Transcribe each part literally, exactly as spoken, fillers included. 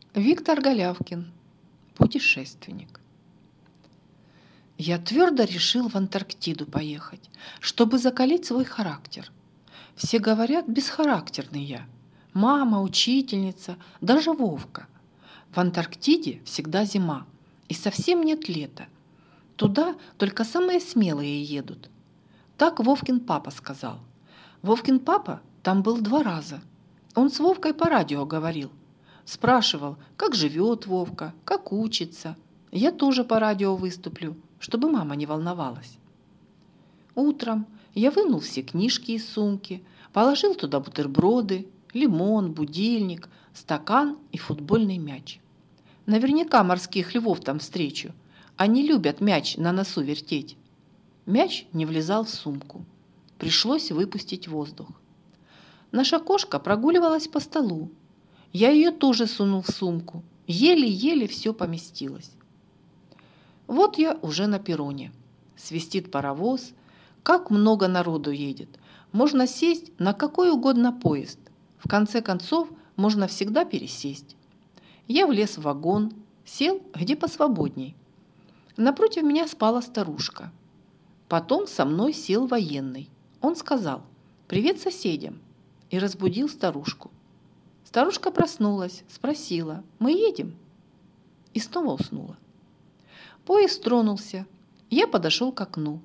Виктор Голявкин. Путешественник. Я твердо решил в Антарктиду поехать, чтобы закалить свой характер. Все говорят, бесхарактерный я. Мама, учительница, даже Вовка. В Антарктиде всегда зима, и совсем нет лета. Туда только самые смелые едут. Так Вовкин папа сказал. Вовкин папа там был два раза. Он с Вовкой по радио говорил. Спрашивал, как живет Вовка, как учится. Я тоже по радио выступлю, чтобы мама не волновалась. Утром я вынул все книжки из сумки, положил туда бутерброды, лимон, будильник, стакан и футбольный мяч. Наверняка морских львов там встречу. Они любят мяч на носу вертеть. Мяч не влезал в сумку. Пришлось выпустить воздух. Наша кошка прогуливалась по столу. Я ее тоже сунул в сумку. Еле-еле все поместилось. Вот я уже на перроне. Свистит паровоз. Как много народу едет. Можно сесть на какой угодно поезд. В конце концов, можно всегда пересесть. Я влез в вагон, сел где посвободней. Напротив меня спала старушка. Потом со мной сел военный. Он сказал «Привет соседям» и разбудил старушку. Старушка проснулась, спросила «Мы едем?» и снова уснула. Поезд тронулся. Я подошел к окну.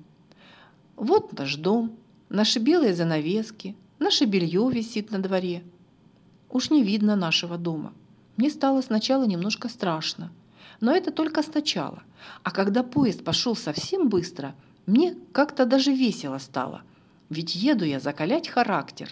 Вот наш дом, наши белые занавески, наше белье висит на дворе. Уж не видно нашего дома. Мне стало сначала немножко страшно, но это только сначала. А когда поезд пошел совсем быстро, мне как-то даже весело стало, ведь еду я закалять характер.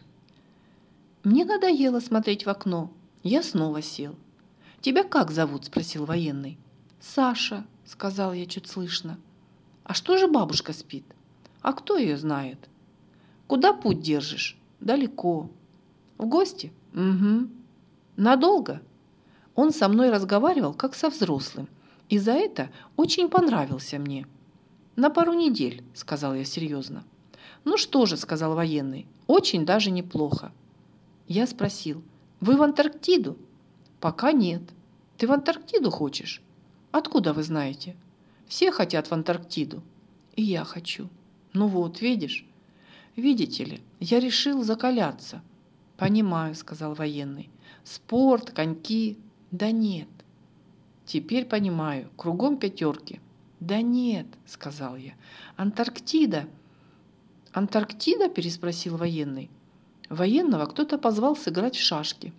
Мне надоело смотреть в окно. Я снова сел. «Тебя как зовут?» – спросил военный. «Саша», – сказал я чуть слышно. «А что же бабушка спит?» «А кто ее знает?» «Куда путь держишь?» «Далеко». «В гости?» «Угу». «Надолго?» Он со мной разговаривал, как со взрослым, и за это очень понравился мне. «На пару недель», – сказал я серьезно. «Ну что же», – сказал военный, – «очень даже неплохо». Я спросил, «Вы в Антарктиду?» «Пока нет». «Ты в Антарктиду хочешь?» «Откуда вы знаете?» «Все хотят в Антарктиду». «И я хочу». «Ну вот, видишь?» «Видите ли, я решил закаляться». «Понимаю», — сказал военный. «Спорт, коньки». «Да нет». «Теперь понимаю, кругом пятерки». «Да нет», — сказал я. «Антарктида». «Антарктида?» — переспросил военный. Военного кто-то позвал сыграть в шашки.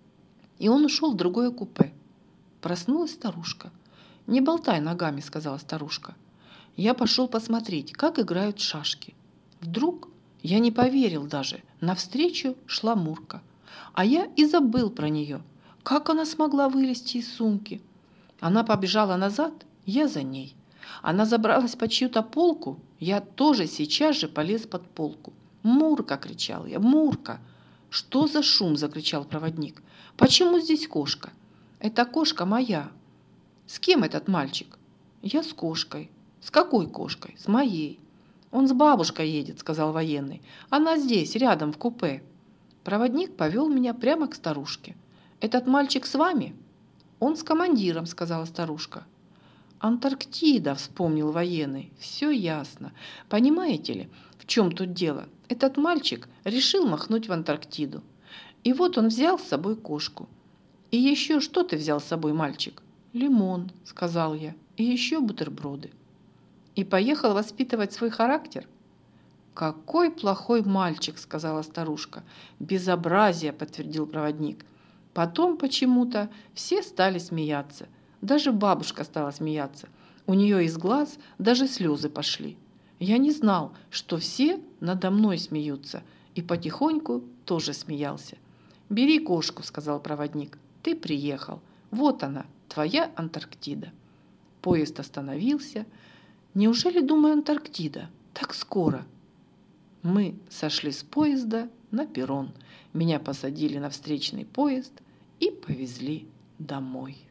И он ушел в другое купе. Проснулась старушка. «Не болтай ногами», — сказала старушка. Я пошел посмотреть, как играют в шашки. Вдруг, я не поверил даже, навстречу шла Мурка. А я и забыл про нее. Как она смогла вылезти из сумки? Она побежала назад, я за ней. Она забралась под чью-то полку, я тоже сейчас же полез под полку. «Мурка!» — кричал я. «Мурка!» «Что за шум?» — закричал проводник. «Почему здесь кошка?» «Это кошка моя». «С кем этот мальчик?» «Я с кошкой». «С какой кошкой?» «С моей». «Он с бабушкой едет», — сказал военный. «Она здесь, рядом, в купе». Проводник повел меня прямо к старушке. «Этот мальчик с вами?» «Он с командиром», — сказала старушка. «Антарктида», — вспомнил военный. «Все ясно. Понимаете ли, в чем тут дело? Этот мальчик решил махнуть в Антарктиду. И вот он взял с собой кошку. И еще что ты взял с собой, мальчик?» «Лимон», — сказал я, — «и еще бутерброды». «И поехал воспитывать свой характер?» «Какой плохой мальчик», — сказала старушка. «Безобразие», — подтвердил проводник. Потом почему-то все стали смеяться. Даже бабушка стала смеяться. У нее из глаз даже слезы пошли. Я не знал, что все надо мной смеются, и потихоньку тоже смеялся. «Бери кошку», — сказал проводник. «Ты приехал. Вот она, твоя Антарктида». Поезд остановился. Неужели, думаю, Антарктида? Так скоро. Мы сошли с поезда на перрон. Меня посадили на встречный поезд и повезли домой.